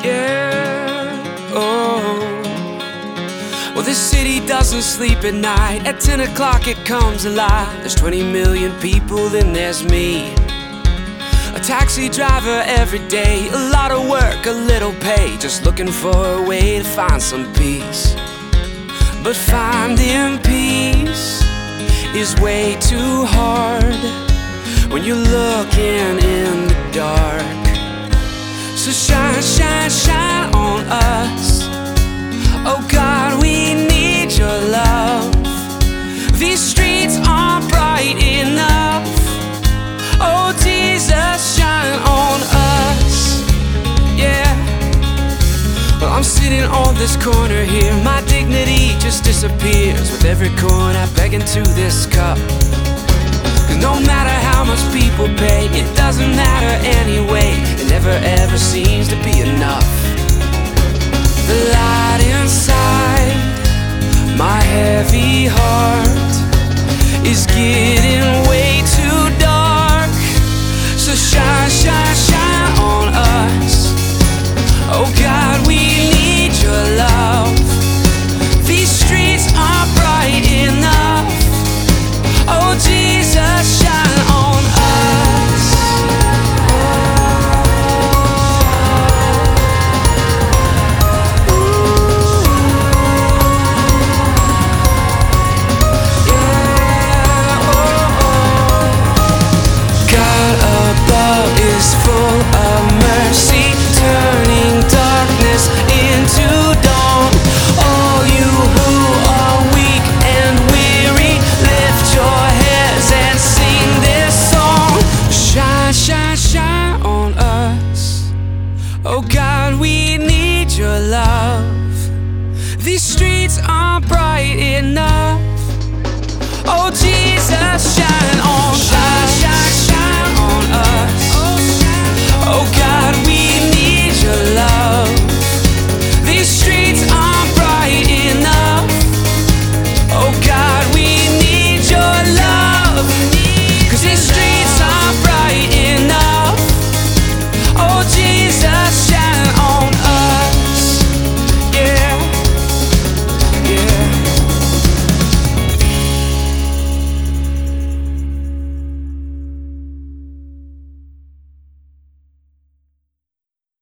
yeah, oh. Well, this city doesn't sleep at night. At 10 o'clock it comes alive. There's 20 million people, then there's me. A taxi driver every day, a lot of work, a little pay, just looking for a way to find some peace. But finding peace is way too hard when you're looking in the dark. So shine, shine, shine on us. Oh God, we need your love. These streets aren't bright enough. Oh Jesus, shine on us, yeah. Well, I'm sitting on this corner here. My dignity just disappears with every coin I beg into this cup. Cause no matter how much people pay, it doesn't matter anyway. It never ever seems to be enough. The light inside my heavy heart is getting way too